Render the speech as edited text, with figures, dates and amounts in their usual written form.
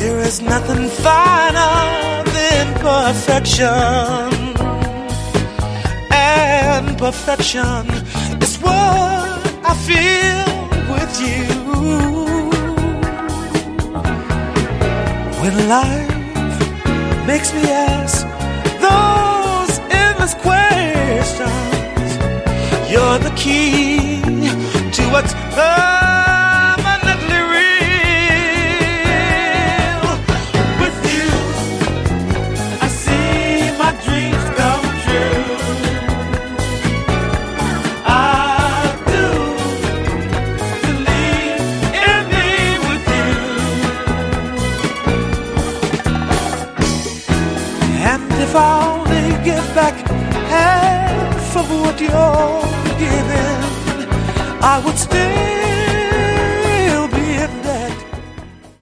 There is nothing finer than perfection, and perfection is what I feel with you. When life makes me ask those endless questions, you're the key to what's permanently real. With you, I see my dreams come true. I do believe in me with you. And if I only give back half of what you're giving, I would stay